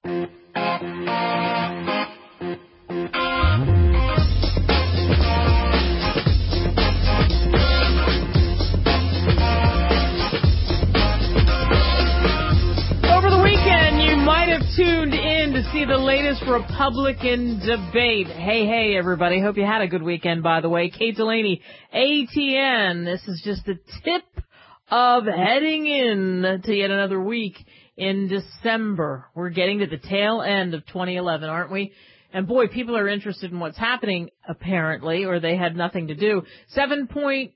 Tuned in to see the latest Republican debate. Hey, everybody. Hope you had a good weekend, by the way. Kate Delaney, ATN. This is just the tip of heading in to yet another week in December. We're getting to the tail end of 2011, aren't we? And boy, people are interested in what's happening, apparently, or they had nothing to do. 7.6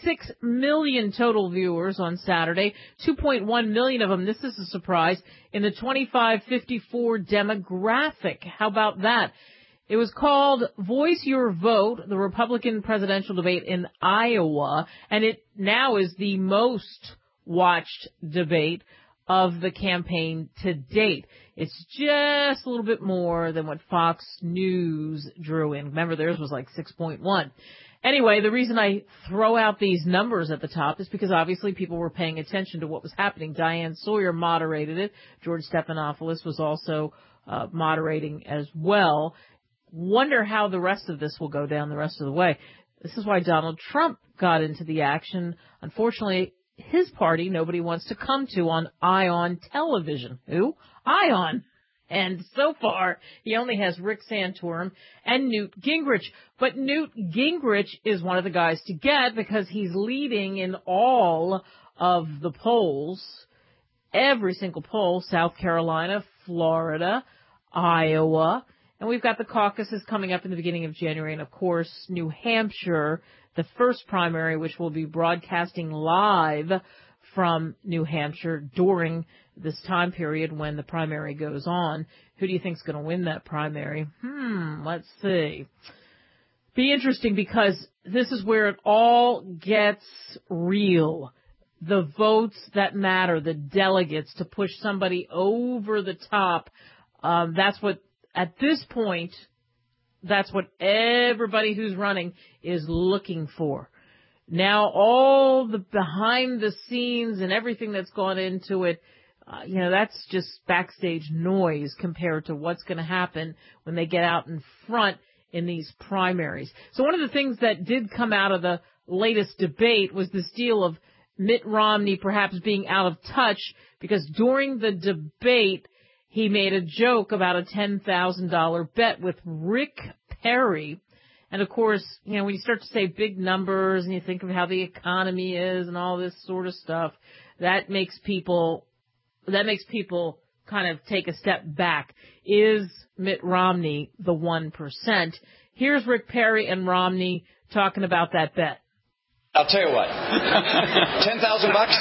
million total viewers on Saturday, 2.1 million of them, this is a surprise, in the 25-54 demographic. How about that? It was called Voice Your Vote, the Republican presidential debate in Iowa, and it now is the most watched debate of the campaign to date. It's just a little bit more than what Fox News drew in. Remember, theirs was like 6.1. Anyway, the reason I throw out these numbers at the top is because obviously people were paying attention to what was happening. Diane Sawyer moderated it. George Stephanopoulos was also moderating as well. Wonder how the rest of this will go down the rest of the way. This is why Donald Trump got into the action. Unfortunately, his party nobody wants to come to on ION television. Who? ION. And so far, he only has Rick Santorum and Newt Gingrich. But Newt Gingrich is one of the guys to get because he's leading in all of the polls, every single poll, South Carolina, Florida, Iowa. And we've got the caucuses coming up in the beginning of January. And, of course, New Hampshire, the first primary, which will be broadcasting live from New Hampshire during this time period when the primary goes on. Who do you think's going to win that primary? Let's see. Be interesting because this is where it all gets real. The votes that matter, the delegates to push somebody over the top. That's what, at this point, that's what everybody who's running is looking for. Now, all the behind the scenes and everything that's gone into it, that's just backstage noise compared to what's going to happen when they get out in front in these primaries. So one of the things that did come out of the latest debate was this deal of Mitt Romney perhaps being out of touch because during the debate, he made a joke about a $10,000 bet with Rick Perry. And, of course, when you start to say big numbers and you think of how the economy is and all this sort of stuff, that makes people kind of take a step back. Is Mitt Romney the 1%? Here's Rick Perry and Romney talking about that bet. I'll tell you what. $10,000 bucks?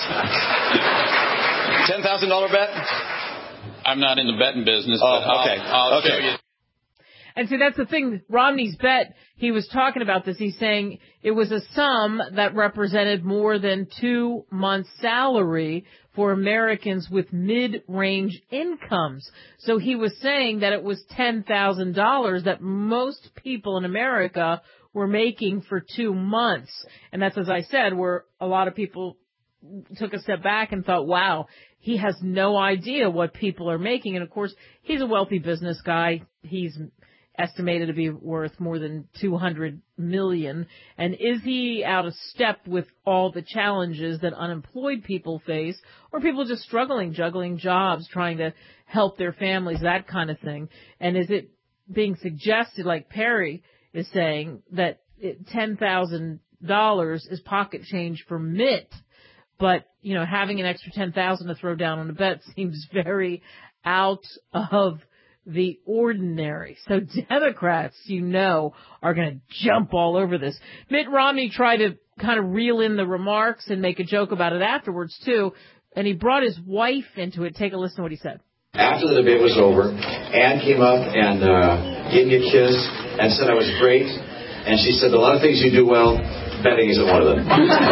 $10,000 bet? I'm not in the betting business, but okay. I'll show you. And see, that's the thing. Romney's bet, he was talking about this. He's saying it was a sum that represented more than 2 months' salary for Americans with mid-range incomes. So he was saying that it was $10,000 that most people in America were making for 2 months. And that's, as I said, where a lot of people took a step back and thought, wow, he has no idea what people are making. And, of course, he's a wealthy business guy. He's estimated to be worth more than $200 million. And is he out of step with all the challenges that unemployed people face, or people just struggling, juggling jobs, trying to help their families, that kind of thing? And is it being suggested, like Perry is saying, that $10,000 is pocket change for Mitt, but, having an extra $10,000 to throw down on a bet seems very out of the ordinary. So Democrats, are going to jump all over this. Mitt Romney tried to kind of reel in the remarks and make a joke about it afterwards, too, and he brought his wife into it. Take a listen to what he said. After the debate was over, Ann came up and gave me a kiss and said I was great, and she said, a lot of things you do well, betting isn't one of them.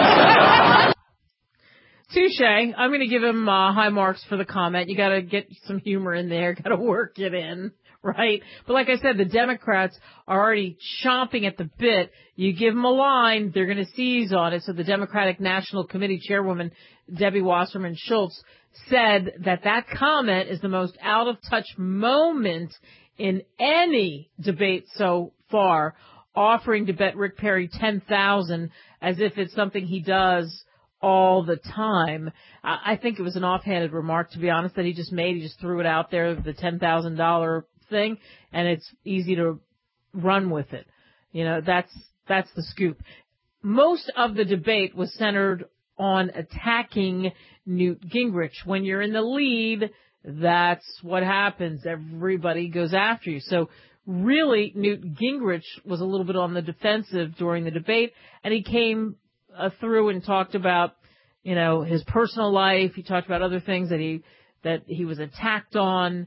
Touche. I'm going to give him high marks for the comment. You got to get some humor in there. Got to work it in, right? But like I said, the Democrats are already chomping at the bit. You give them a line, they're going to seize on it. So the Democratic National Committee Chairwoman, Debbie Wasserman Schultz, said that comment is the most out-of-touch moment in any debate so far, offering to bet Rick Perry $10,000 as if it's something he does all the time. I think it was an offhanded remark, to be honest, that he just made. He just threw it out there, the $10,000 thing, and it's easy to run with it. You know, that's the scoop. Most of the debate was centered on attacking Newt Gingrich. When you're in the lead, that's what happens. Everybody goes after you. So really, Newt Gingrich was a little bit on the defensive during the debate, and he came through and talked about, you know, his personal life. He talked about other things that he was attacked on.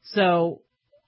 So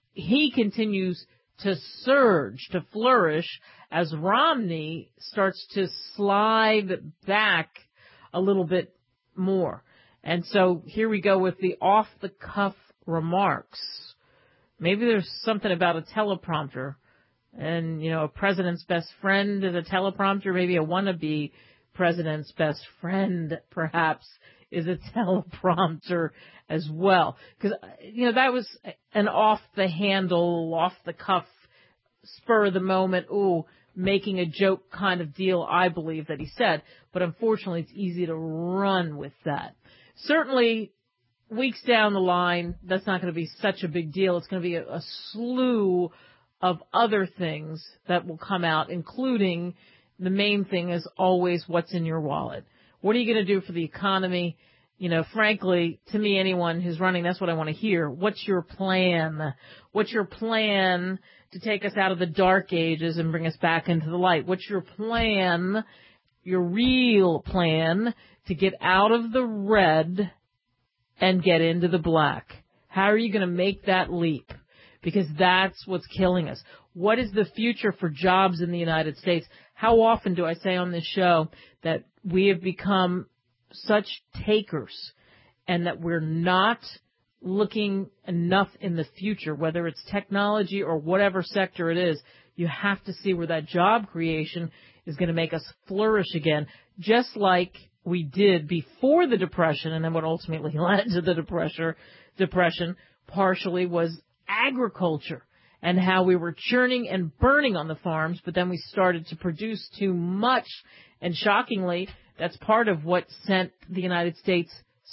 he continues to surge, to flourish, as Romney starts to slide back a little bit more. And so here we go with the off-the-cuff remarks. Maybe there's something about a teleprompter. And, you know, a president's best friend is a teleprompter. Maybe a wannabe president's best friend, perhaps, is a teleprompter as well. Because, you know, that was an off-the-handle, off-the-cuff, spur-of-the-moment, making a joke kind of deal, I believe, that he said. But unfortunately, it's easy to run with that. Certainly, weeks down the line, that's not going to be such a big deal. It's going to be a slew of other things that will come out, including the main thing is always what's in your wallet. What are you going to do for the economy? You know, frankly, to me, anyone who's running, that's what I want to hear. What's your plan? What's your plan to take us out of the dark ages and bring us back into the light? What's your plan, your real plan, to get out of the red and get into the black? How are you going to make that leap? Because that's what's killing us. What is the future for jobs in the United States? How often do I say on this show that we have become such takers and that we're not looking enough in the future, whether it's technology or whatever sector it is? You have to see where that job creation is going to make us flourish again, just like we did before the Depression, and then what ultimately led to the Depression partially was agriculture and how we were churning and burning on the farms, but then we started to produce too much, and shockingly, that's part of what sent the United States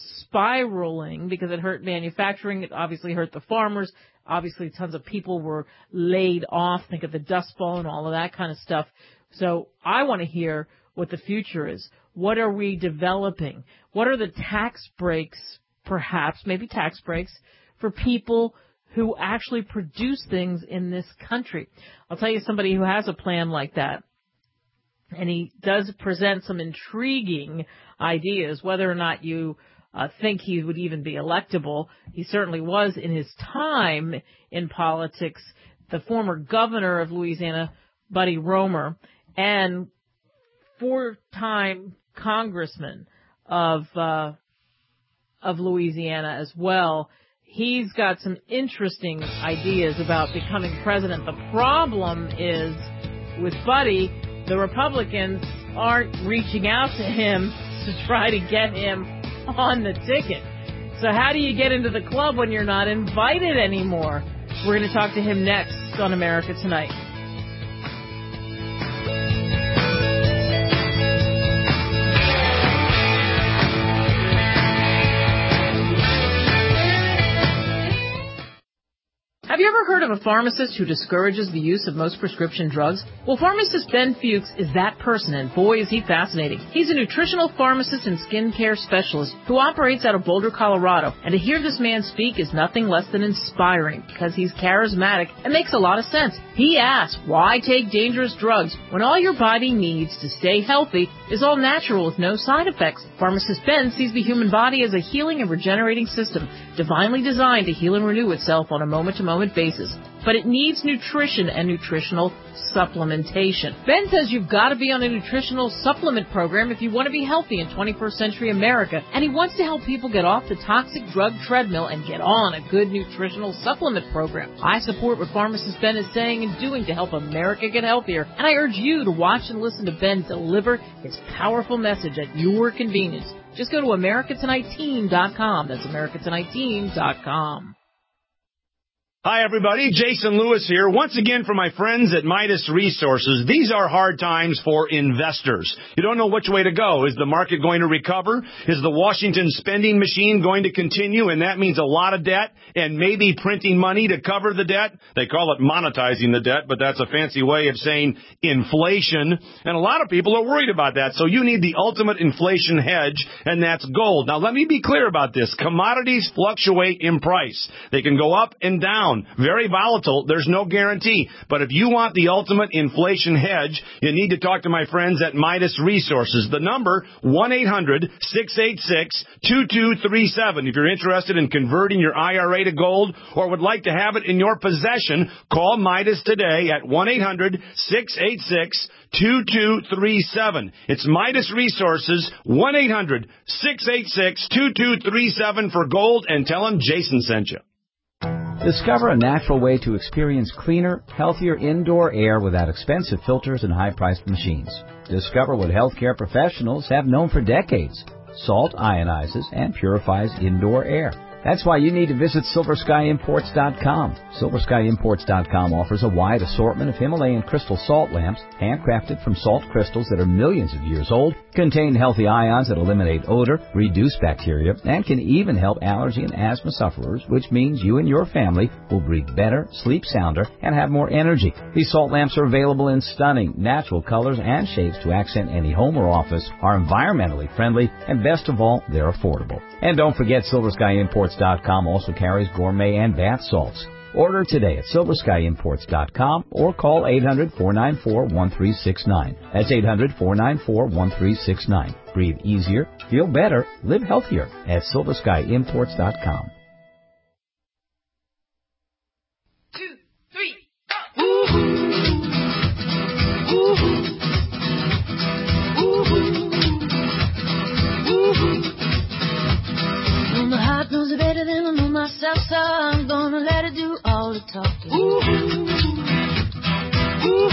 spiraling, because it hurt manufacturing, it obviously hurt the farmers, obviously tons of people were laid off, think of the Dust Bowl and all of that kind of stuff. So I want to hear what the future is. What are we developing? What are the tax breaks, perhaps, maybe tax breaks, for people who actually produce things in this country? I'll tell you somebody who has a plan like that, and he does present some intriguing ideas. Whether or not you think he would even be electable, he certainly was in his time in politics. The former governor of Louisiana, Buddy Roemer, and four-time congressman of Louisiana as well. He's got some interesting ideas about becoming president. The problem is, with Buddy, the Republicans aren't reaching out to him to try to get him on the ticket. So how do you get into the club when you're not invited anymore? We're going to talk to him next on America Tonight. Have you ever heard of a pharmacist who discourages the use of most prescription drugs? Well, pharmacist Ben Fuchs is that person, and boy, is he fascinating. He's a nutritional pharmacist and skincare specialist who operates out of Boulder, Colorado, and to hear this man speak is nothing less than inspiring because he's charismatic and makes a lot of sense. He asks, why take dangerous drugs when all your body needs to stay healthy is all natural with no side effects? Pharmacist Ben sees the human body as a healing and regenerating system, divinely designed to heal and renew itself on a moment-to-moment basis. but it needs nutrition and nutritional supplementation. Ben says you've got to be on a nutritional supplement program if you want to be healthy in 21st century America, and he wants to help people get off the toxic drug treadmill and get on a good nutritional supplement program. I support what pharmacist Ben is saying and doing to help America get healthier, and I urge you to watch and listen to Ben deliver his powerful message at your convenience. Just go to AmericaTonightTeam.com. That's AmericaTonightTeam.com. Hi, everybody. Jason Lewis here. Once again for my friends at Midas Resources. These are hard times for investors. You don't know which way to go. Is the market going to recover? Is the Washington spending machine going to continue? And that means a lot of debt and maybe printing money to cover the debt. They call it monetizing the debt, but that's a fancy way of saying inflation. And a lot of people are worried about that. So you need the ultimate inflation hedge, and that's gold. Now, let me be clear about this. Commodities fluctuate in price. They can go up and down. Very volatile. There's no guarantee. But if you want the ultimate inflation hedge, you need to talk to my friends at Midas Resources. The number, 1-800-686-2237. If you're interested in converting your IRA to gold or would like to have it in your possession, call Midas today at 1-800-686-2237. It's Midas Resources, 1-800-686-2237 for gold, and tell them Jason sent you. Discover a natural way to experience cleaner, healthier indoor air without expensive filters and high-priced machines. Discover what healthcare professionals have known for decades. Salt ionizes and purifies indoor air. That's why you need to visit SilverSkyImports.com. SilverSkyImports.com offers a wide assortment of Himalayan crystal salt lamps, handcrafted from salt crystals that are millions of years old, contain healthy ions that eliminate odor, reduce bacteria, and can even help allergy and asthma sufferers, which means you and your family will breathe better, sleep sounder, and have more energy. These salt lamps are available in stunning, natural colors and shapes to accent any home or office, are environmentally friendly, and best of all, they're affordable. And don't forget, SilverSkyImports.com also carries gourmet and bath salts. Order today at SilverSkyImports.com or call 800-494-1369. That's 800-494-1369. Breathe easier, feel better, live healthier at SilverSkyImports.com. 2, 3, go! Ooh. Ooh. My heart knows it better than I know myself, so I'm gonna let it do all the talking. Ooh. Ooh.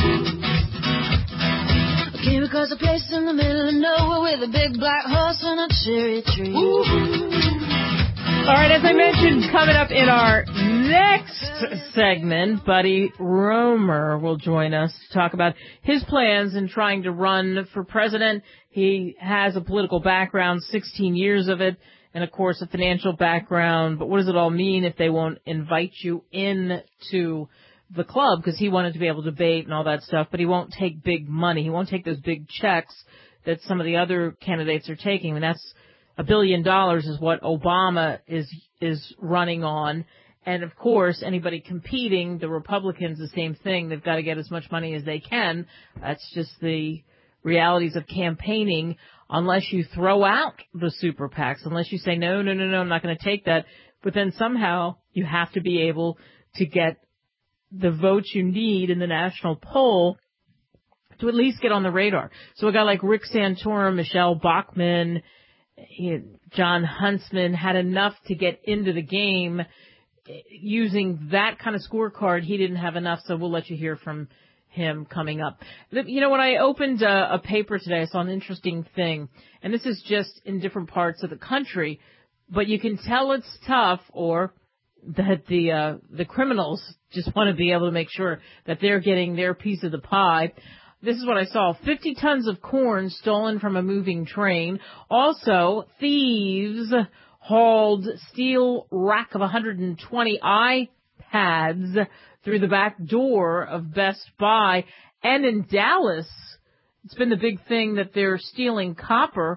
I came across a place in the middle of nowhere with a big black horse and a cherry tree. Ooh. All right, as I mentioned, coming up in our next segment, Buddy Roemer will join us to talk about his plans in trying to run for president. He has a political background, 16 years of it, and, of course, a financial background. But what does it all mean if they won't invite you in to the club? Because he wanted to be able to debate and all that stuff, but he won't take big money. He won't take those big checks that some of the other candidates are taking. And that's $1 billion is what Obama is running on. And, of course, anybody competing, the Republicans, the same thing. They've got to get as much money as they can. That's just the realities of campaigning, unless you throw out the super PACs, unless you say, no, I'm not going to take that. But then somehow you have to be able to get the votes you need in the national poll to at least get on the radar. So a guy like Rick Santorum, Michelle Bachmann, John Huntsman had enough to get into the game. Using that kind of scorecard, he didn't have enough, so we'll let you hear from him coming up. You know, when I opened a paper today, I saw an interesting thing, and this is just in different parts of the country, but you can tell it's tough, or that the criminals just want to be able to make sure that they're getting their piece of the pie. This is what I saw. 50 tons of corn stolen from a moving train. Also, thieves hauled steel rack of 120 iPads through the back door of Best Buy. And in Dallas, it's been the big thing that they're stealing copper.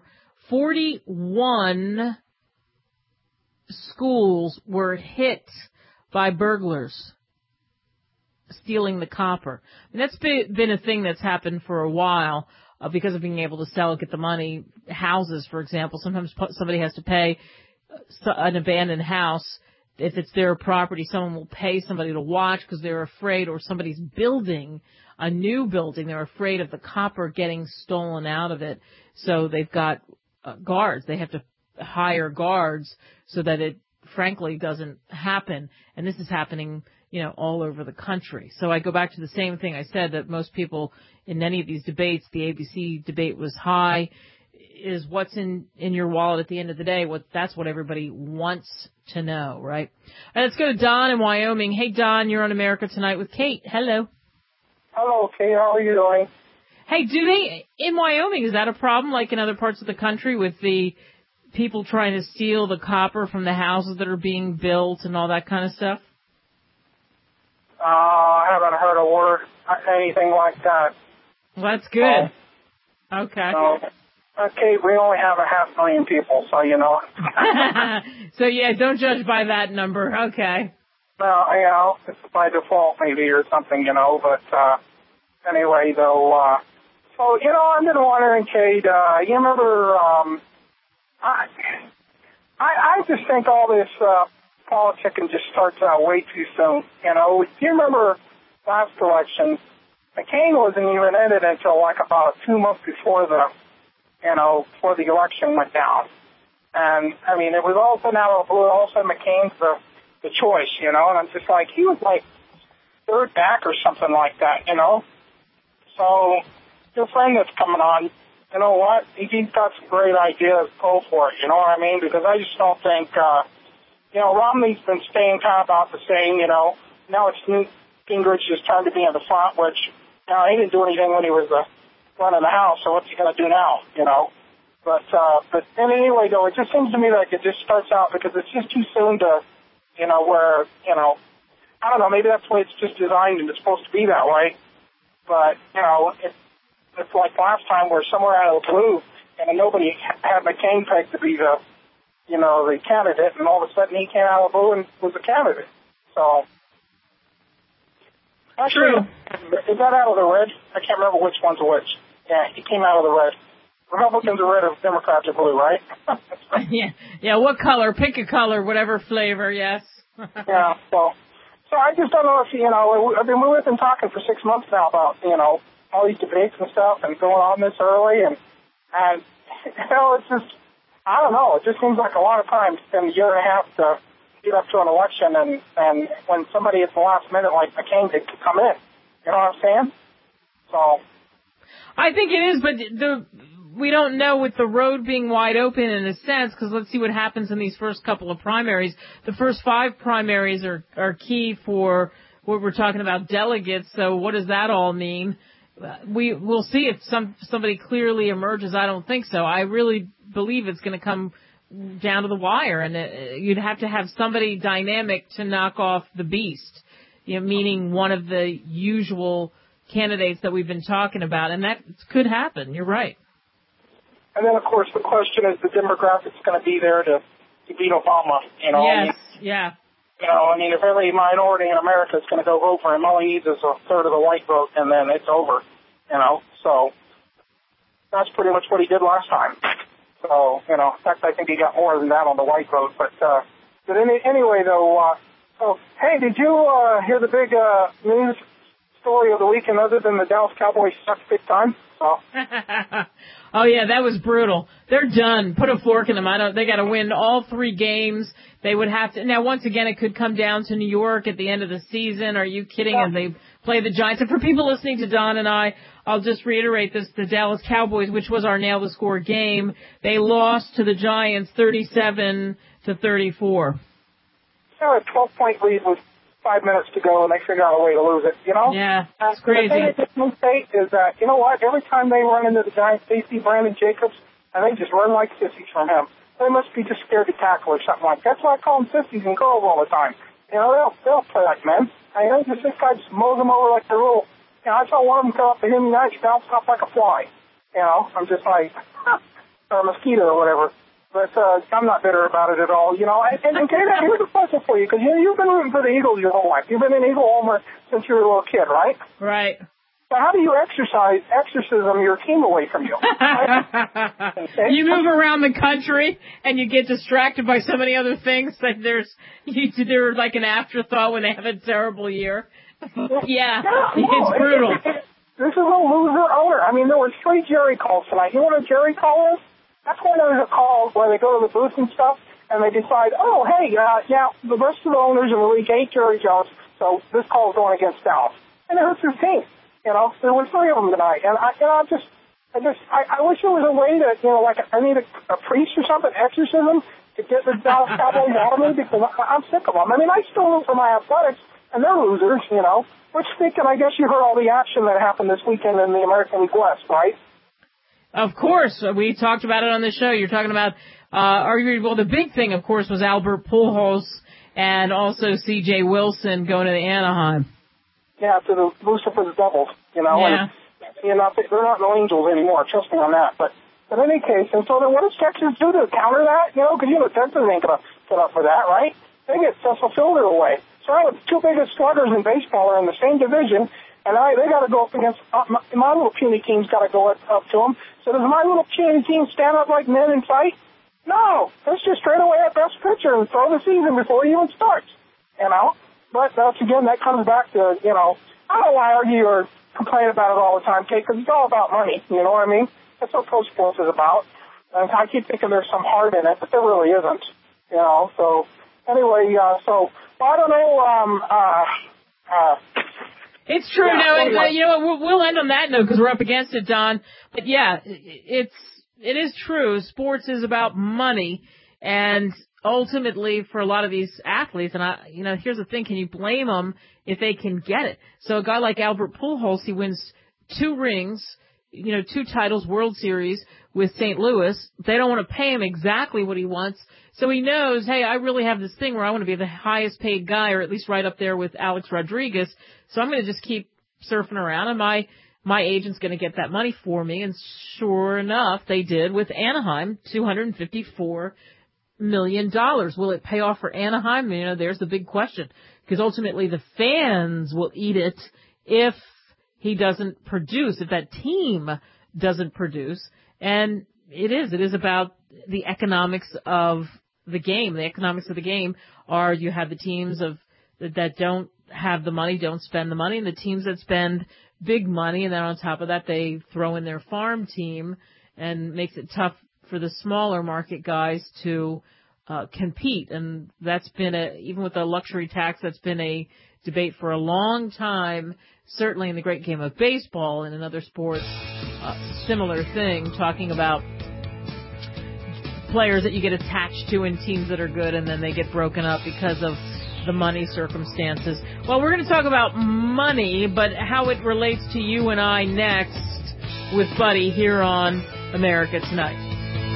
41 schools were hit by burglars stealing the copper. And that's been a thing that's happened for a while because of being able to sell it, get the money. Houses, for example, sometimes somebody has to pay an abandoned house if it's their property, someone will pay somebody to watch because they're afraid, or somebody's building a new building, they're afraid of the copper getting stolen out of it. So they've got guards. They have to hire guards so that it, frankly, doesn't happen. And this is happening, all over the country. So I go back to the same thing I said, that most people in any of these debates, the ABC debate was high, is what's in your wallet at the end of the day. That's what everybody wants to know, right? All right, let's go to Don in Wyoming. Hey, Don, you're on America Tonight with Kate. Hello. Hello, Kate. How are you doing? Hey, in Wyoming, is that a problem like in other parts of the country with the people trying to steal the copper from the houses that are being built and all that kind of stuff? I haven't heard a word, anything like that. Well, that's good. Okay. Kate, we only have 500,000 people, so So, yeah, don't judge by that number. Okay. Well, it's by default maybe or something, but anyway, though, so, I've been wondering, Kate, you remember, I just think all this politicking just starts out way too soon, Do you remember last election, McCain wasn't even in it until like about 2 months before before the election went down. And, it was all of a sudden out of the blue, all of a sudden McCain's the choice, and I'm just like, he was like third back or something like that, So, your friend that's coming on, you know what, he's got some great ideas, go for it, you know what I mean? Because I just don't think, Romney's been staying kind of about the same, now it's Newt Gingrich's turn to be in the front, which, he didn't do anything when he was running the House, so what's he going to do now, But anyway, though, it just seems to me like it just starts out because it's just too soon to, where, I don't know, maybe that's the way it's just designed and it's supposed to be that way. But, it's like last time where somewhere out of the blue and nobody had McCain pegged to be the candidate, and all of a sudden he came out of the blue and was the candidate. So, actually, is that out of the red? I can't remember which one's which. Yeah, he came out of the red. Republicans are red if Democrats are blue, right? Yeah, what color? Pick a color, whatever flavor, yes. Yeah, so I just don't know if, we've been talking for 6 months now about, all these debates and stuff and going on this early, and it's just, I don't know, it just seems like a lot of time in a year and a half to get up to an election, and when somebody at the last minute like McCain could come in, you know what I'm saying? So I think it is, but we don't know with the road being wide open in a sense, because let's see what happens in these first couple of primaries. The first 5 primaries are key for what we're talking about delegates, so what does that all mean? We'll see if somebody clearly emerges. I don't think so. I really believe it's going to come down to the wire, and you'd have to have somebody dynamic to knock off the beast, meaning one of the usual candidates that we've been talking about, and that could happen. You're right. And then, of course, the question is the demographics going to be there to beat Obama, Yes, yeah. If every minority in America is going to go vote for him, all he needs is a third of the white vote, and then it's over, So that's pretty much what he did last time. So, in fact, I think he got more than that on the white vote. But anyway, though, hey, did you hear the big news story of the weekend other than the Dallas Cowboys sucked big time? So. Oh, yeah, that was brutal. They're done. Put a fork in them. They got to win all 3 games. They would have to. Now, once again, it could come down to New York at the end of the season. Are you kidding? Yeah. As they play the Giants. And for people listening to Don and I'll just reiterate this. The Dallas Cowboys, which was our nail the score game, they lost to the Giants 37-34. A 12-point lead with 5 minutes to go, and they figure out a way to lose it, Yeah, it's crazy. The thing at Michigan State is that, you know what, every time they run into the Giants, they see Brandon Jacobs, and they just run like sissies from him. They must be just scared to tackle or something like that. That's why I call them sissies and girls all the time. They'll play like men. This guy just mows them over like they're little. I saw one of them come up to him, he bounced off like a fly. I'm just like, or a mosquito or whatever. But I'm not bitter about it at all, And here's a question for you, because you've been rooting for the Eagles your whole life. You've been an Eagle homer since you were a little kid, right? Right. So how do you exorcism your team away from you? You move around the country and you get distracted by so many other things that they're like an afterthought when they have a terrible year. It's brutal. This is a loser owner. I mean, there were 3 Jerry calls tonight. You know what a Jerry call is? That's when there's a call where they go to the booth and stuff, and they decide, the rest of the owners in the league hate Jerry Jones, so this call is going against Dallas. And it hurts his team. You know, there were 3 of them tonight, and I wish there was a way to, I need a priest or something, exorcism, to get the Dallas Cowboys out of me, because I'm sick of them. I mean, I still root for my Athletics, and they're losers, Which, speaking, I guess you heard all the action that happened this weekend in the American League West, right? Of course, we talked about it on the show. You're talking about, the big thing, of course, was Albert Pujols and also C.J. Wilson going to the Anaheim. Yeah, to the Lucifer's Devils, Yeah. And, they're not no angels anymore, trust me on that. But in any case, and so then what does Texas do to counter that? Because, Texas ain't going to put up for that, right? They get Cecil Fielder away. So the 2 biggest sluggers in baseball are in the same division, and they got to go up against, my little puny team's got to go up to them. So does my little puny team stand up like men and fight? No. Let's just straight away at best pitcher and throw the season before it even starts, But that's, again, that comes back to, I don't know why I argue or complain about it all the time, Kate, because it's all about money, you know what I mean? That's what pro sports is about. And I keep thinking there's some heart in it, but there really isn't, So, anyway, I don't know, It's true. We'll end on that note because we're up against it, Don. But yeah, it is true. Sports is about money, and ultimately for a lot of these athletes, and here's the thing: can you blame them if they can get it? So a guy like Albert Pujols, he wins 2 rings, 2 titles, World Series with St. Louis. They don't want to pay him exactly what he wants. So he knows, hey, I really have this thing where I want to be the highest paid guy, or at least right up there with Alex Rodriguez. So I'm going to just keep surfing around, and my agent's going to get that money for me. And sure enough, they did with Anaheim, $254 million. Will it pay off for Anaheim? There's the big question, because ultimately the fans will eat it if he doesn't produce, if that team doesn't produce. And it is about the economics of the game. The economics of the game are you have the teams that don't have the money, don't spend the money, and the teams that spend big money, and then on top of that they throw in their farm team, and makes it tough for the smaller market guys to compete. And that's been even with the luxury tax, that's been a debate for a long time, certainly in the great game of baseball and in other sports, similar thing, talking about players that you get attached to in teams that are good, and then they get broken up because of the money circumstances. Well, we're going to talk about money, but how it relates to you and I next with Buddy here on America Tonight.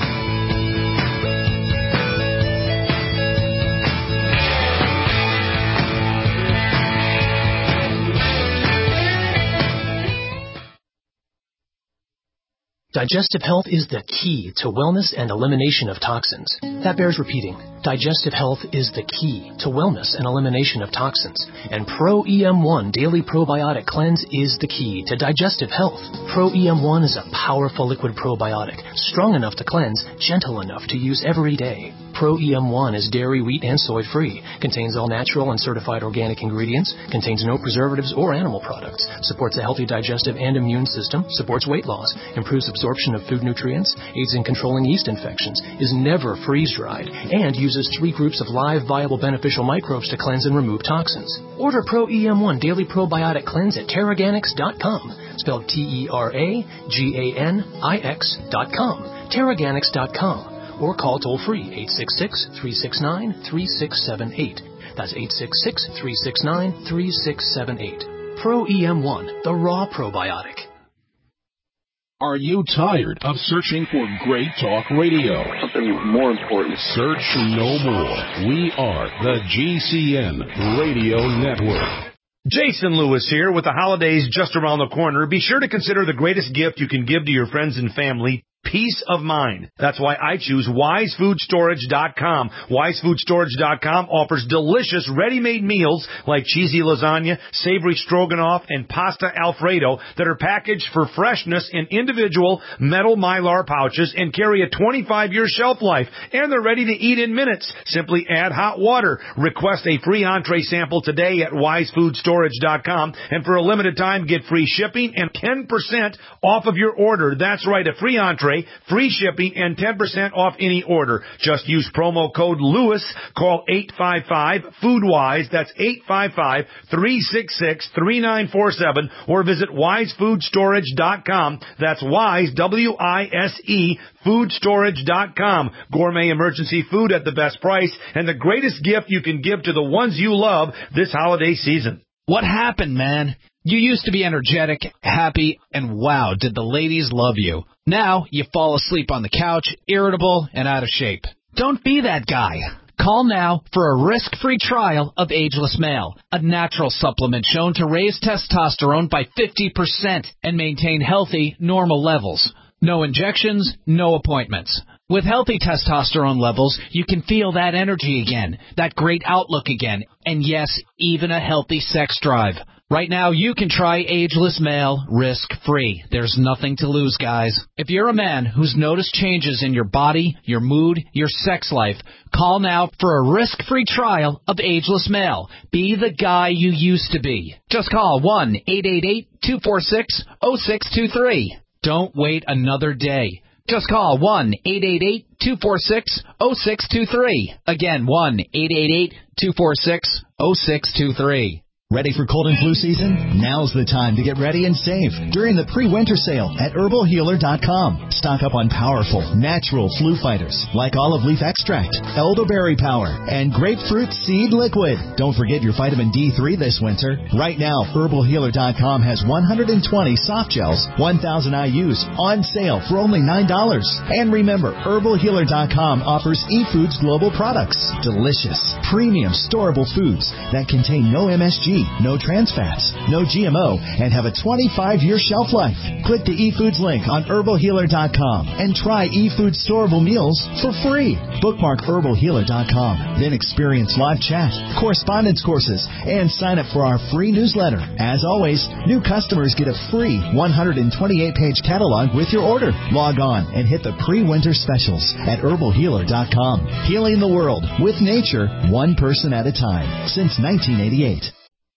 Digestive health is the key to wellness and elimination of toxins. That bears repeating. Digestive health is the key to wellness and elimination of toxins. And Pro EM1 Daily Probiotic Cleanse is the key to digestive health. Pro EM1 is a powerful liquid probiotic, strong enough to cleanse, gentle enough to use every day. Pro EM1 is dairy, wheat, and soy-free, contains all natural and certified organic ingredients, contains no preservatives or animal products, supports a healthy digestive and immune system, supports weight loss, improves absorption of food nutrients, aids in controlling yeast infections, is never freeze-dried, and uses 3 groups of live, viable, beneficial microbes to cleanse and remove toxins. Order Pro EM1 Daily Probiotic Cleanse at Teraganix.com, spelled Teraganix.com, Teraganix.com. Or call toll-free 866-369-3678. That's 866-369-3678. Pro EM1, the raw probiotic. Are you tired of searching for great talk radio? Something more important. Search no more. We are the GCN Radio Network. Jason Lewis here with the holidays just around the corner. Be sure to consider the greatest gift you can give to your friends and family, peace of mind. That's why I choose WiseFoodStorage.com. WiseFoodStorage.com offers delicious ready-made meals like cheesy lasagna, savory stroganoff, and pasta Alfredo that are packaged for freshness in individual metal Mylar pouches and carry a 25-year shelf life. And they're ready to eat in minutes. Simply add hot water. Request a free entree sample today at WiseFoodStorage.com. And for a limited time, get free shipping and 10% off of your order. That's right, a free entree, free shipping, and 10% off any order. Just use promo code Lewis. Call 855-FoodWise. That's 855-366-3947. Or visit WiseFoodStorage.com. That's Wise, W-I-S-E, FoodStorage.com. Gourmet emergency food at the best price and the greatest gift you can give to the ones you love this holiday season. What happened, man? You used to be energetic, happy, and wow, did the ladies love you. Now, you fall asleep on the couch, irritable, and out of shape. Don't be that guy. Call now for a risk-free trial of Ageless Male, a natural supplement shown to raise testosterone by 50% and maintain healthy, normal levels. No injections, no appointments. With healthy testosterone levels, you can feel that energy again, that great outlook again, and yes, even a healthy sex drive. Right now, you can try Ageless Male risk-free. There's nothing to lose, guys. If you're a man who's noticed changes in your body, your mood, your sex life, call now for a risk-free trial of Ageless Male. Be the guy you used to be. Just call 1-888-246-0623. Don't wait another day. Just call 1-888-246-0623. Again, 1-888-246-0623. Ready for cold and flu season? Now's the time to get ready and save during the pre-winter sale at HerbalHealer.com. Stock up on powerful, natural flu fighters like olive leaf extract, elderberry power, and grapefruit seed liquid. Don't forget your vitamin D3 this winter. Right now, HerbalHealer.com has 120 soft gels, 1,000 IUs on sale for only $9. And remember, HerbalHealer.com offers eFoods Global products. Delicious, premium, storable foods that contain no MSG, no trans fats, no GMO, and have a 25-year shelf life. Click the eFoods link on HerbalHealer.com and try eFoods storable meals for free. Bookmark HerbalHealer.com. Then experience live chat, correspondence courses, and sign up for our free newsletter. As always, new customers get a free 128-page catalog with your order. Log on and hit the pre-winter specials at HerbalHealer.com. Healing the world with nature, one person at a time, since 1988.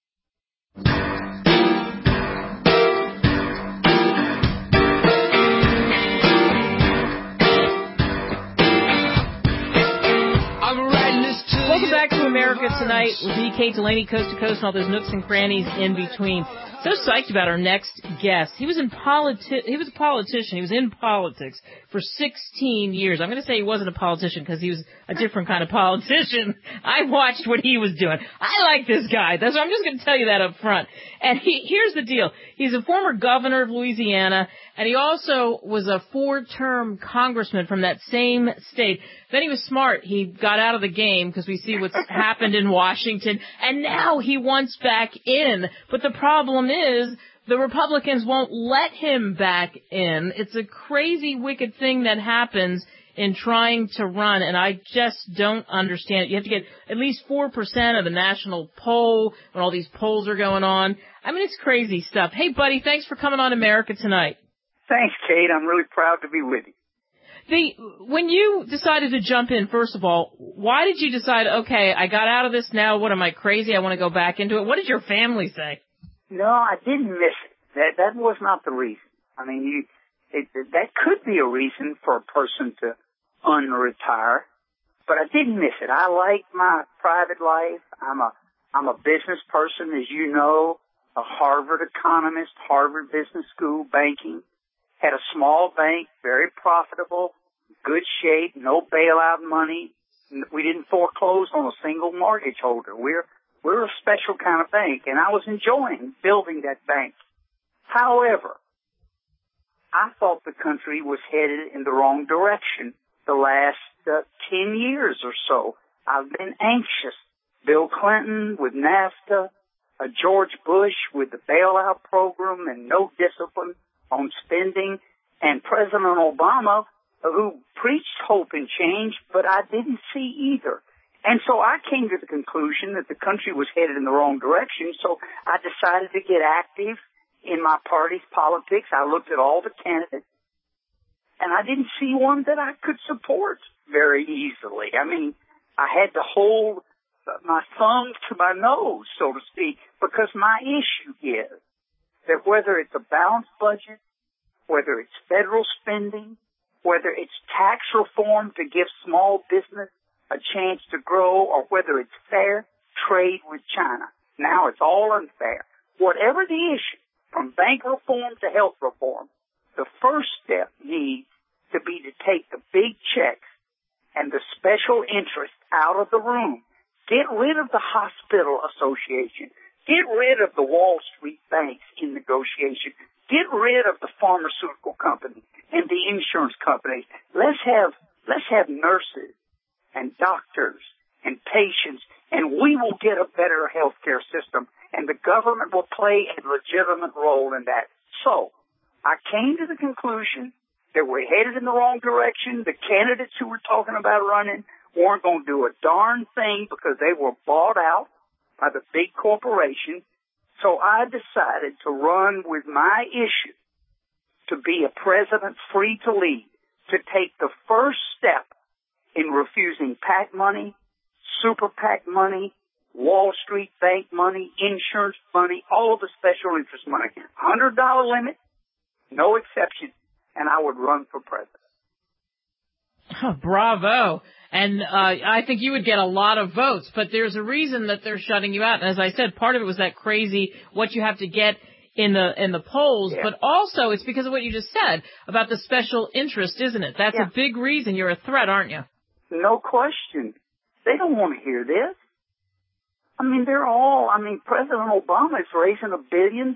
Welcome back to America Tonight with me, Kate Delaney, coast to coast, and all those nooks and crannies in between. So psyched about our next guest. He was a politician. He was in politics for 16 years. I'm going to say he wasn't a politician because he was a different kind of politician. I watched what he was doing. I like this guy. I'm just going to tell you that up front. And here's the deal. He's a former governor of Louisiana, and he also was a 4-term congressman from that same state. Then he was smart. He got out of the game because we see what's happened in Washington, and now he wants back in. But the problem is the Republicans won't let him back in. It's a crazy, wicked thing that happens in trying to run, and I just don't understand it. You have to get at least 4% of the national poll when all these polls are going on. I mean, it's crazy stuff. Hey, buddy, thanks for coming on America Tonight. Thanks, Kate. I'm really proud to be with you. When you decided to jump in, first of all, why did you decide, okay, I got out of this now, what am I, crazy? I want to go back into it. What did your family say? No, I didn't miss it. That was not the reason. I mean, that could be a reason for a person to unretire, but I didn't miss it. I like my private life. I'm a business person, as you know, a Harvard economist, Harvard Business School, banking. Had a small bank, very profitable, good shape, no bailout money. We didn't foreclose on a single mortgage holder. We're a special kind of bank, and I was enjoying building that bank. However, I thought the country was headed in the wrong direction the last 10 years or so. I've been anxious. Bill Clinton with NAFTA, George Bush with the bailout program and no discipline on spending, and President Obama, who preached hope and change, but I didn't see either. And so I came to the conclusion that the country was headed in the wrong direction, so I decided to get active in my party's politics. I looked at all the candidates, and I didn't see one that I could support very easily. I mean, I had to hold my thumb to my nose, so to speak, because my issue is that whether it's a balanced budget, whether it's federal spending, whether it's tax reform to give small business a chance to grow, or whether it's fair trade with China. Now it's all unfair. Whatever the issue, from bank reform to health reform, the first step needs to be to take the big checks and the special interest out of the room. Get rid of the hospital association. Get rid of the Wall Street banks in negotiation. Get rid of the pharmaceutical companies and the insurance companies. Let's have nurses and doctors and patients, and we will get a better healthcare system, and the government will play a legitimate role in that. So, I came to the conclusion that we're headed in the wrong direction. The candidates who were talking about running weren't going to do a darn thing because they were bought out by the big corporation. So I decided to run with my issue to be a president free to lead, to take the first step in refusing PAC money, super PAC money, Wall Street bank money, insurance money, all of the special interest money. $100 limit, no exception, and I would run for president. Bravo. And I think you would get a lot of votes, but there's a reason that they're shutting you out. And as I said, part of it was that crazy what you have to get in the polls, but also it's because of what you just said about the special interest, isn't it? That's a big reason you're a threat, aren't you? No question. They don't want to hear this. I mean, President Obama is raising $1 billion.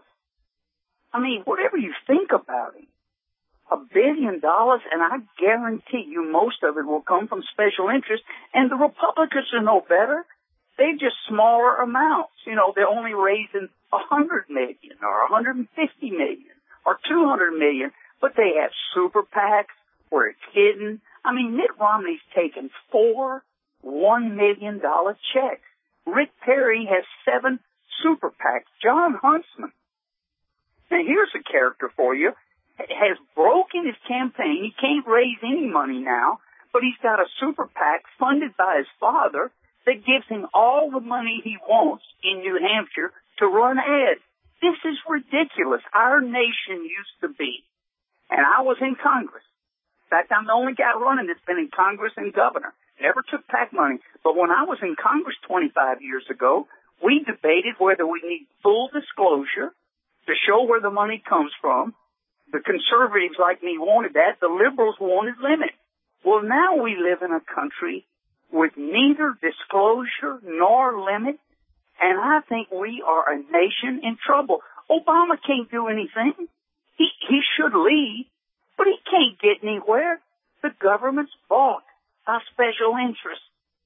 I mean, whatever you think about it, $1 billion, and I guarantee you most of it will come from special interest, and the Republicans are no better. They're just smaller amounts. You know, they're only raising $100 million or $150 million or $200 million, but they have super PACs where it's hidden. I mean, Mitt Romney's taken 4 $1 million checks. Rick Perry has 7 super PACs. John Huntsman, now here's a character for you, has broken his campaign. He can't raise any money now, but he's got a super PAC funded by his father that gives him all the money he wants in New Hampshire to run ads. This is ridiculous. Our nation used to be, and I was in Congress. In fact, I'm the only guy running that's been in Congress and governor. Never took PAC money. But when I was in Congress 25 years ago, we debated whether we need full disclosure to show where the money comes from. The conservatives like me wanted that. The liberals wanted limit. Well, now we live in a country with neither disclosure nor limit, and I think we are a nation in trouble. Obama can't do anything. He should lead, but he can't get anywhere. The government's bought by special interests.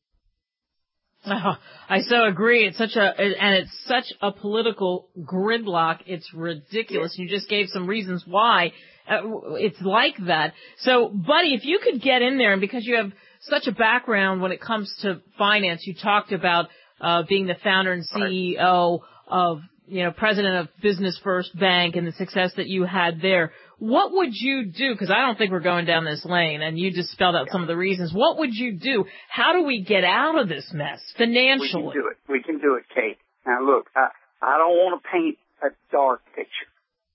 Oh, I so agree. It's such a political gridlock. It's ridiculous. You just gave some reasons why it's like that. So, Buddy, if you could get in there, and because you have such a background when it comes to finance, you talked about being the founder and CEO of, president of Business First Bank and the success that you had there. What would you do? Because I don't think we're going down this lane, and you just spelled out some of the reasons. What would you do? How do we get out of this mess financially? We can do it, Kate. Now, look, I don't want to paint a dark picture.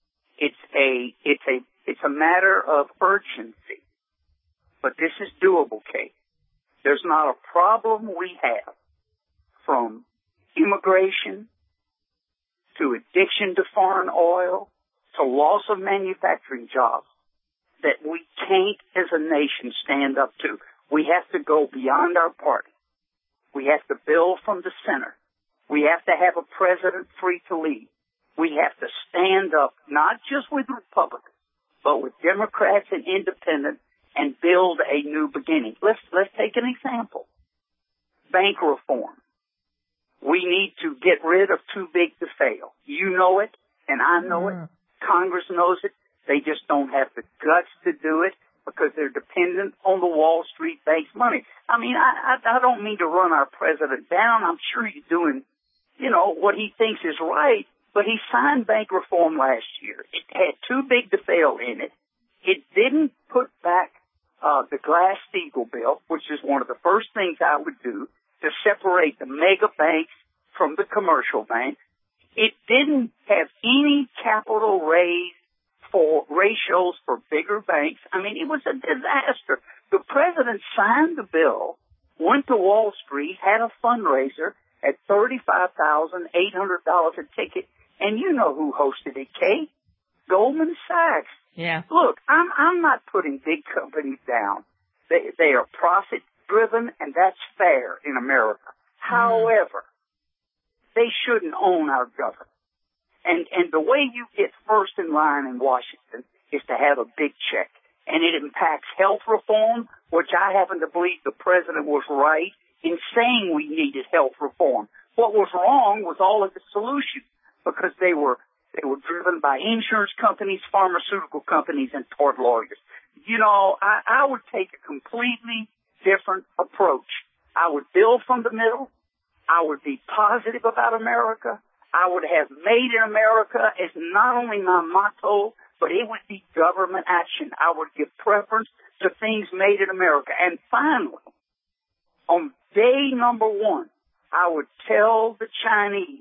It's a matter of urgency, but this is doable, Kate. There's not a problem we have, from immigration to addiction to foreign oil to loss of manufacturing jobs, that we can't as a nation stand up to. We have to go beyond our party. We have to build from the center. We have to have a president free to lead. We have to stand up not just with Republicans, but with Democrats and independents, and build a new beginning. Let's take an example. Bank reform. We need to get rid of too big to fail. You know it, and I know it. Congress knows it. They just don't have the guts to do it because they're dependent on the Wall Street bank's money. I mean, I don't mean to run our president down. I'm sure he's doing, what he thinks is right, but he signed bank reform last year. It had too big to fail in it. It didn't put back the Glass-Steagall bill, which is one of the first things I would do to separate the mega banks from the commercial banks. It didn't have any capital raise for ratios for bigger banks. I mean, it was a disaster. The president signed the bill, went to Wall Street, had a fundraiser at $35,800 a ticket, and you know who hosted it, Kate? Goldman Sachs. Yeah. Look, I'm not putting big companies down. They are profit driven, and that's fair in America. However, they shouldn't own our government. And the way you get first in line in Washington is to have a big check. And it impacts health reform, which I happen to believe the president was right in saying we needed health reform. What was wrong was all of the solutions because they were driven by insurance companies, pharmaceutical companies, and tort lawyers. I would take a completely different approach. I would build from the middle. I would be positive about America. I would have made in America as not only my motto, but it would be government action. I would give preference to things made in America. And finally, on day number 1, I would tell the Chinese,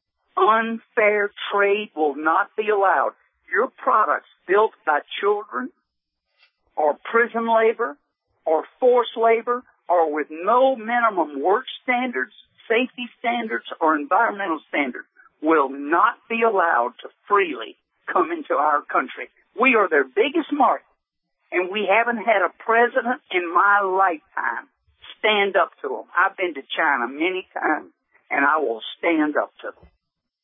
unfair trade will not be allowed. Your products built by children or prison labor or forced labor or with no minimum work standards, safety standards, or environmental standards will not be allowed to freely come into our country. We are their biggest market, and we haven't had a president in my lifetime stand up to them. I've been to China many times, and I will stand up to them.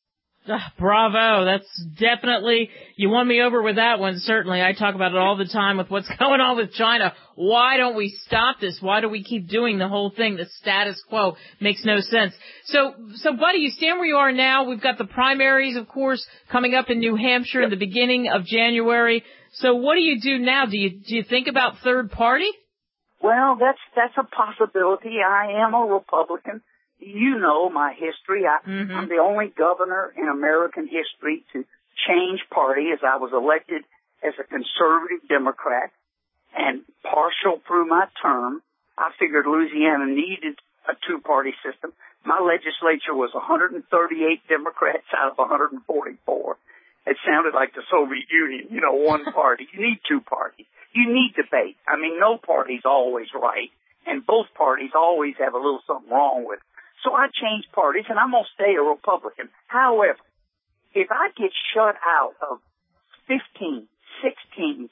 Bravo. That's definitely, you won me over with that one, certainly. I talk about it all the time with what's going on with China. Why don't we stop this? Why do we keep doing the whole thing? The status quo makes no sense. So buddy, you stand where you are now. We've got the primaries, of course, coming up in New Hampshire in the beginning of January. So what do you do now? Do you think about third party? Well, that's a possibility. I am a Republican. You know my history. I'm the only governor in American history to change party as I was elected as a conservative Democrat and partial through my term. I figured Louisiana needed a two-party system. My legislature was 138 Democrats out of 144. It sounded like the Soviet Union, one party. You need two parties. You need debate. I mean, no party's always right, and both parties always have a little something wrong with it. So I changed parties, and I'm going to stay a Republican. However, if I get shut out of 15, 16, 17,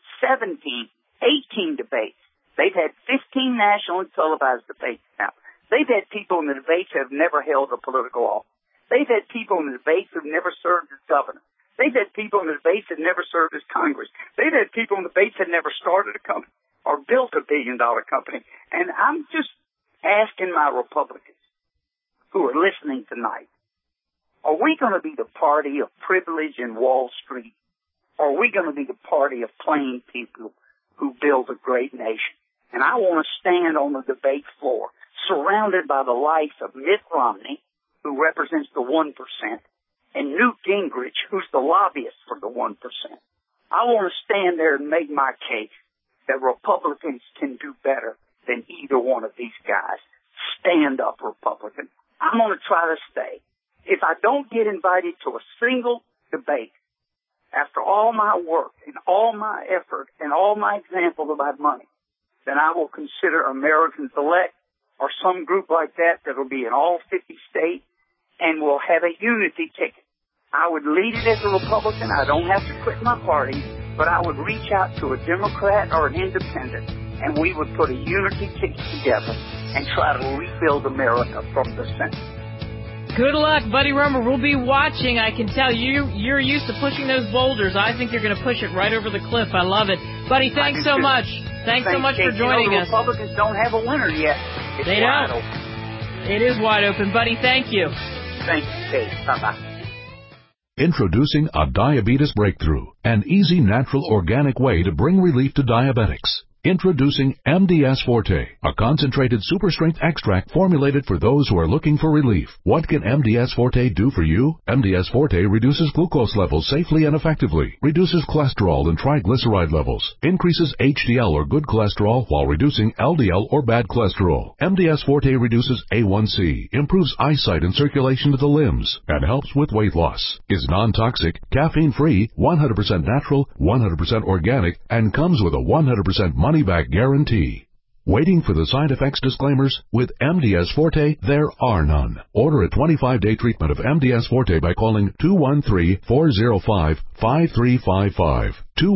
18 debates, they've had 15 national and televised debates now. They've had people in the debates who have never held a political office. They've had people in the debates who have never served as governor. They've had people in the debates that never served as Congress. They've had people in the debates that never started a company or built a billion-dollar company. And I'm just asking my Republicans who are listening tonight, are we going to be the party of privilege in Wall Street? Or are we going to be the party of plain people who build a great nation? And I want to stand on the debate floor, surrounded by the likes of Mitt Romney, who represents the 1%, and Newt Gingrich, who's the lobbyist for the 1%. I want to stand there and make my case that Republicans can do better than either one of these guys. Stand up, Republican. I'm going to try to stay. If I don't get invited to a single debate, after all my work and all my effort and all my examples about money, then I will consider Americans Elect or some group like that will be in all 50 states and will have a unity ticket. I would lead it as a Republican. I don't have to quit my party, but I would reach out to a Democrat or an independent, and we would put a unity ticket together and try to rebuild America from the center. Good luck, Buddy Roemer. We'll be watching. I can tell you're used to pushing those boulders. I think you're going to push it right over the cliff. I love it. Buddy, thanks so much. Thanks so much for joining us. Republicans don't have a winner yet. They don't. It is wide open. Buddy, thank you. Thank you, Kate. Bye-bye. Introducing a diabetes breakthrough, an easy, natural, organic way to bring relief to diabetics. Introducing MDS Forte, a concentrated super-strength extract formulated for those who are looking for relief. What can MDS Forte do for you? MDS Forte reduces glucose levels safely and effectively, reduces cholesterol and triglyceride levels, increases HDL or good cholesterol while reducing LDL or bad cholesterol. MDS Forte reduces A1C, improves eyesight and circulation to the limbs, and helps with weight loss. Is non-toxic, caffeine-free, 100% natural, 100% organic, and comes with a 100% money-back guarantee. Waiting for the side effects disclaimers? With MDS Forte, there are none. Order a 25-day treatment of MDS Forte by calling 213-405-5355,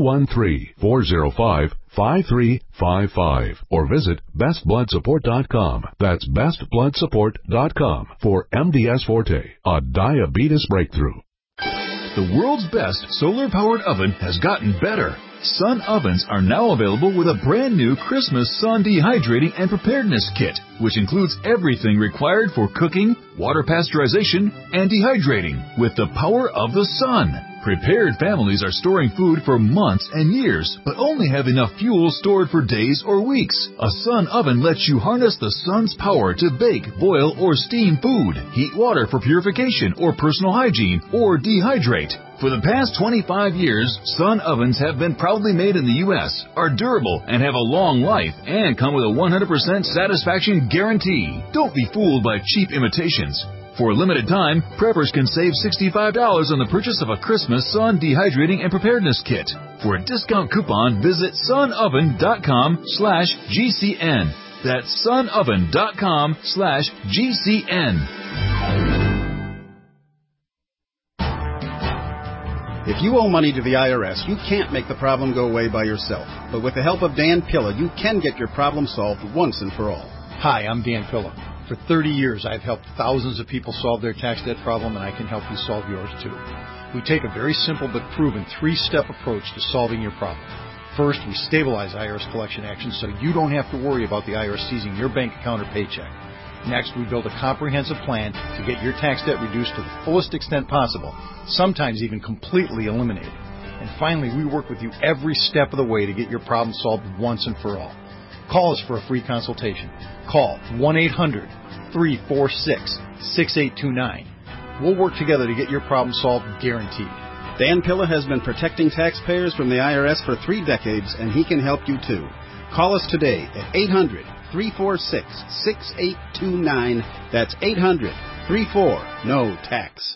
213-405-5355, or visit bestbloodsupport.com. That's bestbloodsupport.com for MDS Forte, a diabetes breakthrough. The world's best solar-powered oven has gotten better. Sun ovens are now available with a brand new Christmas Sun Dehydrating and Preparedness Kit, which includes everything required for cooking, water pasteurization, and dehydrating with the power of the sun. Prepared families are storing food for months and years, but only have enough fuel stored for days or weeks. A Sun oven lets you harness the sun's power to bake, boil, or steam food, heat water for purification or personal hygiene, or dehydrate. For the past 25 years, Sun ovens have been proudly made in the U.S., are durable, and have a long life, and come with a 100% satisfaction guarantee. Don't be fooled by cheap imitations. For a limited time, preppers can save $65 on the purchase of a Christmas Sun Dehydrating and Preparedness Kit. For a discount coupon, visit sunoven.com/GCN. That's sunoven.com/GCN. If you owe money to the IRS, you can't make the problem go away by yourself. But with the help of Dan Pilla, you can get your problem solved once and for all. Hi, I'm Dan Pilla. For 30 years, I've helped thousands of people solve their tax debt problem, and I can help you solve yours too. We take a very simple but proven 3-step approach to solving your problem. First, we stabilize IRS collection actions so you don't have to worry about the IRS seizing your bank account or paycheck. Next, we build a comprehensive plan to get your tax debt reduced to the fullest extent possible, sometimes even completely eliminated. And finally, we work with you every step of the way to get your problem solved once and for all. Call us for a free consultation. Call 1-800-346-6829. We'll work together to get your problem solved, guaranteed. Dan Pilla has been protecting taxpayers from the IRS for 3 decades, and he can help you too. Call us today at 800-346-6829. That's 800-34-NO-TAX.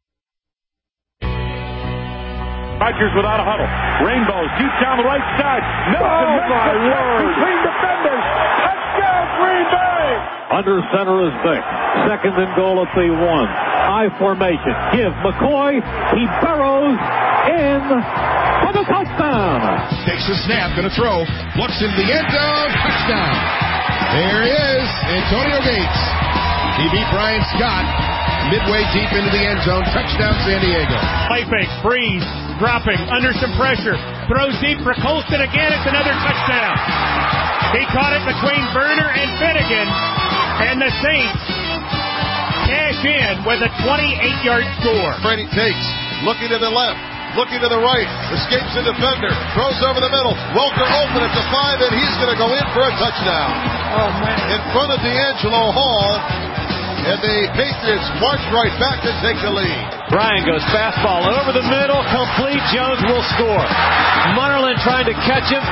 Rodgers without a huddle. Rainbows deep down the right side. Nelson makes a catch between defenders. Touchdown, Green Bay! Under center is Vick. Second and goal at the 1. I formation. Give McCoy. He burrows in for the touchdown. Takes the snap, going to throw. Looks into the end zone. Touchdown. There he is, Antonio Gates. He beat Brian Scott midway deep into the end zone. Touchdown, San Diego. Play fake, Breeze dropping under some pressure. Throws deep for Colston again. It's another touchdown. He caught it between Verner and Finnegan, and the Saints cash in with a 28-yard score. Brady takes, looking to the left, looking to the right, escapes a defender, throws over the middle. Welker open at the 5, and he's going to go in for a touchdown. Oh, man. In front of D'Angelo Hall. And the Patriots march right back to take the lead. Bryan goes fastball over the middle, complete. Jones will score. Munnerlyn trying to catch him.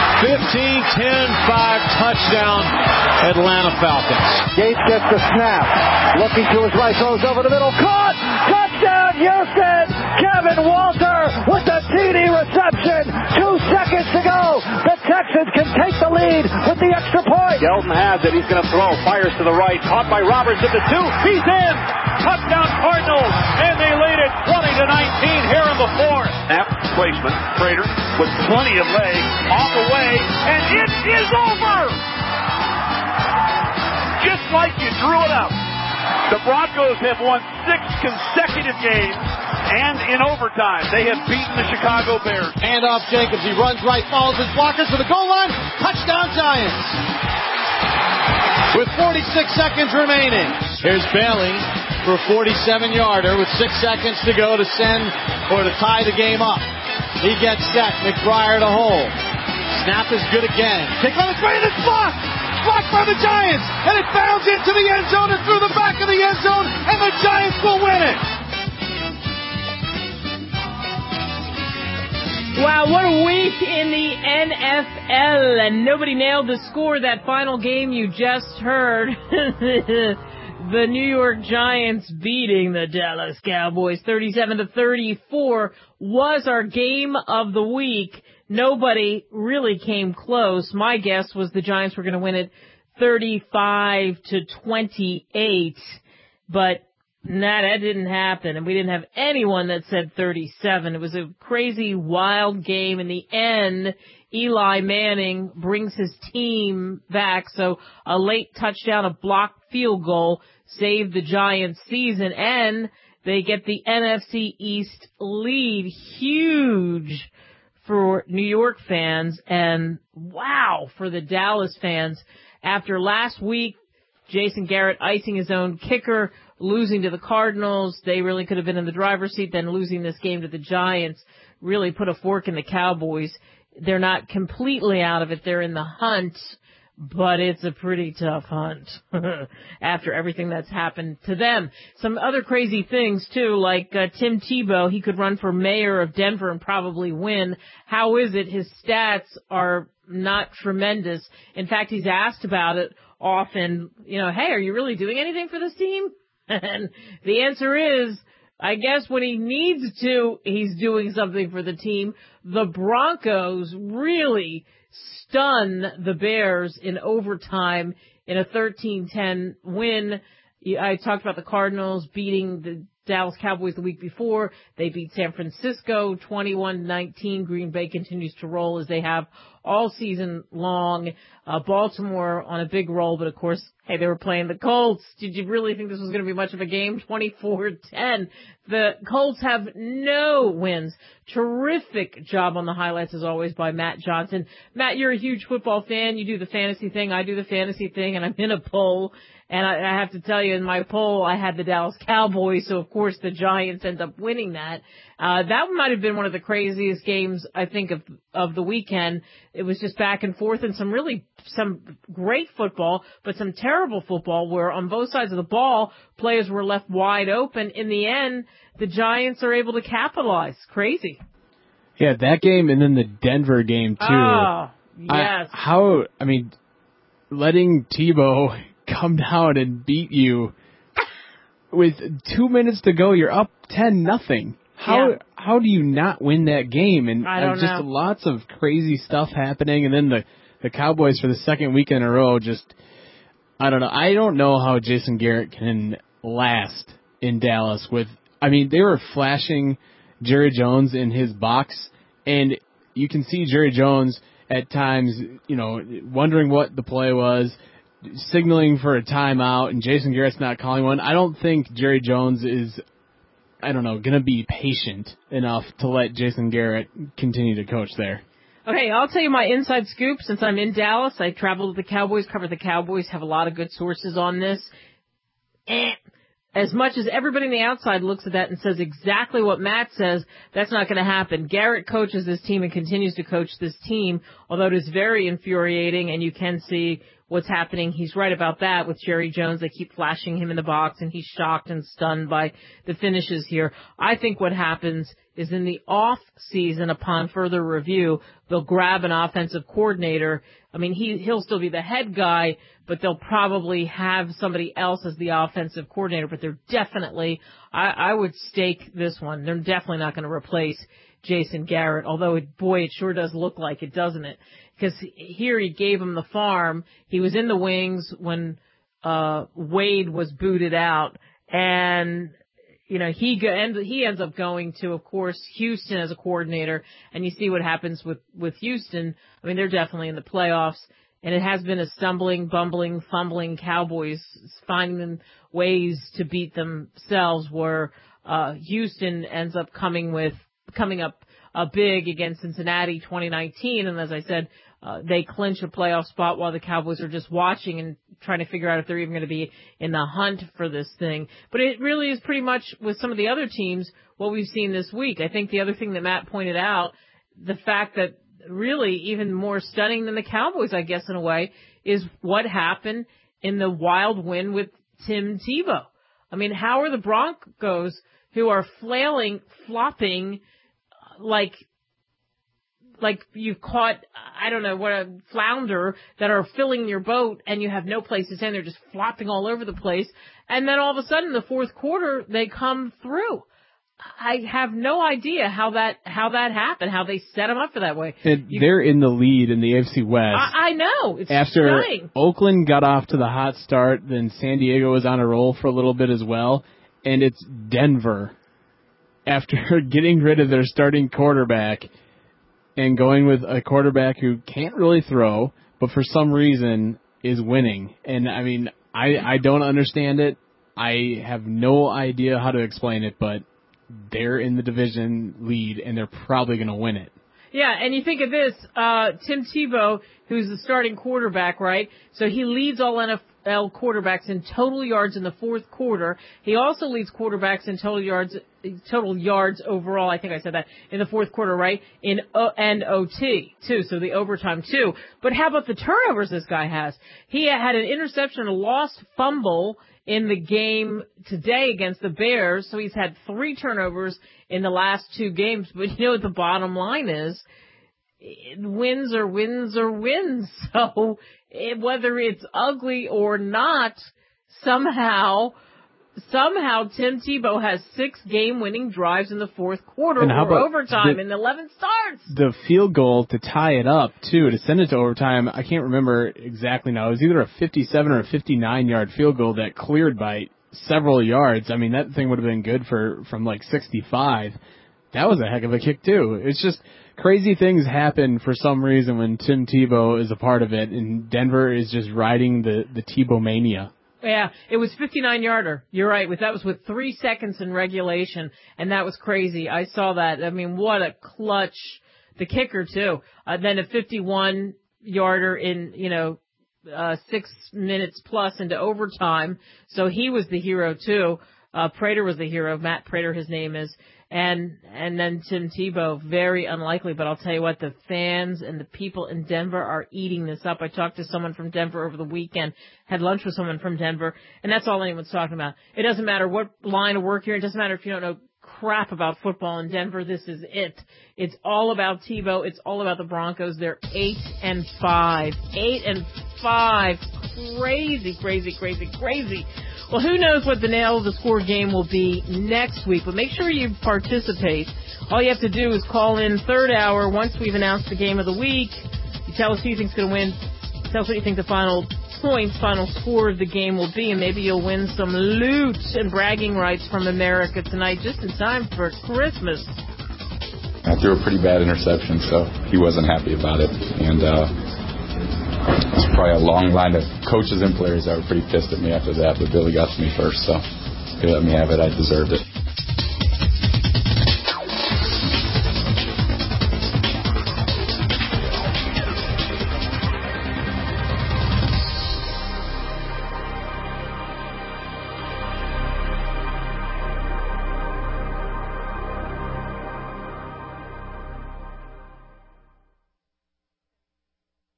15-10-5 touchdown, Atlanta Falcons. Gates gets the snap. Looking to his right, throws over the middle. Caught! Touchdown, Houston! Kevin Walter with the TD reception. 2 seconds to go. The Texans can take the lead with the extra point. Delton has it. He's going to throw. Fires to the right. Caught by Roberts at the 2. He's in. Touchdown Cardinals. And they lead it 20-19 here in the 4th. Snap placement. Prater with plenty of leg. Off the way. And it is over. Just like you drew it up. The Broncos have won 6 consecutive games, and in overtime, they have beaten the Chicago Bears. Hand off Jacobs. He runs right, follows his blockers to the goal line. Touchdown, Giants. With 46 seconds remaining. Here's Bailey. for a 47-yarder with 6 seconds to go to send or to tie the game up. He gets set. McBriar to hold. Snap is good again. Kick on its way and it's blocked! Blocked by the Giants! And it bounds into the end zone and through the back of the end zone, and the Giants will win it! Wow, what a week in the NFL, and nobody nailed the score. That final game you just heard, the New York Giants beating the Dallas Cowboys 37-34 was our game of the week. Nobody really came close. My guess was the Giants were going to win it 35-28, but nah, that didn't happen, and we didn't have anyone that said 37. It was a crazy, wild game. In the end, Eli Manning brings his team back, so a late touchdown, a blocked field goal saved the Giants' season, and they get the NFC East lead. Huge for New York fans, and wow for the Dallas fans. After last week, Jason Garrett icing his own kicker, losing to the Cardinals, they really could have been in the driver's seat. Then losing this game to the Giants really put a fork in the Cowboys. They're not completely out of it. They're in the hunt, but it's a pretty tough hunt after everything that's happened to them. Some other crazy things, too, like Tim Tebow. He could run for mayor of Denver and probably win. How is it? His stats are not tremendous. In fact, he's asked about it often, hey, are you really doing anything for this team? And the answer is, I guess when he needs to, he's doing something for the team. The Broncos really stun the Bears in overtime in a 13-10 win. I talked about the Cardinals beating the Dallas Cowboys the week before. They beat San Francisco 21-19. Green Bay continues to roll as they have all season long. Baltimore on a big roll, but of course, hey, they were playing the Colts. Did you really think this was going to be much of a game? 24-10. The Colts have no wins. Terrific job on the highlights as always by Matt Johnson. Matt, you're a huge football fan. You do the fantasy thing. I do the fantasy thing, and I'm in a poll. And I have to tell you, in my poll, I had the Dallas Cowboys, so of course the Giants end up winning that. That might have been one of the craziest games, I think, of the weekend. It was just back and forth and some great football, but some terrible football where on both sides of the ball, players were left wide open. In the end, the Giants are able to capitalize. Crazy. Yeah, that game and then the Denver game, too. Oh, yes. Letting Tebow come down and beat you with 2 minutes to go, you're up 10-0. How do you not win that game? And I don't know. Lots of crazy stuff happening, and then the Cowboys for the second week in a row I don't know. I don't know how Jason Garrett can last in Dallas they were flashing Jerry Jones in his box, and you can see Jerry Jones at times, wondering what the play was, signaling for a timeout, and Jason Garrett's not calling one. I don't think Jerry Jones is, going to be patient enough to let Jason Garrett continue to coach there. Okay, I'll tell you my inside scoop. Since I'm in Dallas, I travel to the Cowboys, cover the Cowboys, have a lot of good sources on this. As much as everybody on the outside looks at that and says exactly what Matt says, that's not going to happen. Garrett coaches this team and continues to coach this team, although it is very infuriating, and you can see what's happening. He's right about that with Jerry Jones. They keep flashing him in the box, and he's shocked and stunned by the finishes here. I think what happens is in the off season, upon further review, they'll grab an offensive coordinator. He'll still be the head guy, but they'll probably have somebody else as the offensive coordinator. But they're definitely, I would stake this one, they're definitely not going to replace Jason Garrett, although it sure does look like it, doesn't it? Because here he gave him the farm. He was in the wings when Wade was booted out, and he ends up going to, of course, Houston as a coordinator, and you see what happens with Houston. They're definitely in the playoffs, and it has been a stumbling, bumbling, fumbling Cowboys finding ways to beat themselves, where Houston ends up coming up big against Cincinnati 2019, and as I said, they clinch a playoff spot while the Cowboys are just watching and trying to figure out if they're even going to be in the hunt for this thing. But it really is pretty much with some of the other teams what we've seen this week. I think the other thing that Matt pointed out, the fact that really even more stunning than the Cowboys, I guess, in a way, is what happened in the wild win with Tim Tebow. I mean, how are the Broncos, who are flopping like you've caught, I don't know, what a flounder that are filling your boat and you have no place to stand. They're just flopping all over the place. And then all of a sudden, in the fourth quarter, they come through. I have no idea how that happened, how they set them up for that way. They're in the lead in the AFC West. I know. It's after stunning. Oakland got off to the hot start, then San Diego was on a roll for a little bit as well, and it's Denver, after getting rid of their starting quarterback and going with a quarterback who can't really throw, but for some reason is winning. And, I mean, I don't understand it. I have no idea how to explain it, but they're in the division lead, and they're probably going to win it. Yeah, and you think of this, Tim Tebow, who's the starting quarterback, right? So he leads all NFL quarterbacks in total yards in the fourth quarter. He also leads quarterbacks in total yards overall. I think I said that in the fourth quarter, right? In and OT too, so the overtime too. But how about the turnovers this guy has? He had an interception, a lost fumble in the game today against the Bears, so he's had 3 turnovers in the last 2 games. But you know what the bottom line is? Wins are wins are wins. So whether it's ugly or not, somehow Tim Tebow has 6 game-winning drives in the fourth quarter or overtime in 11 starts. The field goal to tie it up, too, to send it to overtime, I can't remember exactly now. It was either a 57 or a 59-yard field goal that cleared by several yards. I mean, that thing would have been good from like 65. That was a heck of a kick, too. It's just crazy things happen for some reason when Tim Tebow is a part of it, and Denver is just riding the Tebow mania. Yeah, it was 59-yarder. You're right. That was with 3 seconds in regulation, and that was crazy. I saw that. I mean, what a clutch. The kicker, too. Then a 51-yarder in, 6 minutes plus into overtime. So he was the hero, too. Prater was the hero. Matt Prater, his name is. And then Tim Tebow, very unlikely, but I'll tell you what, the fans and the people in Denver are eating this up. I talked to someone from Denver over the weekend, had lunch with someone from Denver, and that's all anyone's talking about. It doesn't matter what line of work you're in. It doesn't matter if you don't know crap about football in Denver. This is it. It's all about Tebow. It's all about the Broncos. They're 8-5. 8-5. Crazy, crazy, crazy, crazy. Well, who knows what the nail of the score game will be next week, but make sure you participate. All you have to do is call in third hour once we've announced the game of the week. You tell us who you think's going to win. Tell us what you think the final score of the game will be, and maybe you'll win some loot and bragging rights from America tonight, just in time for Christmas. I threw a pretty bad interception, so he wasn't happy about it, and there's probably a long line of coaches and players that were pretty pissed at me after that, but Billy got to me first, so he let me have it. I deserved it.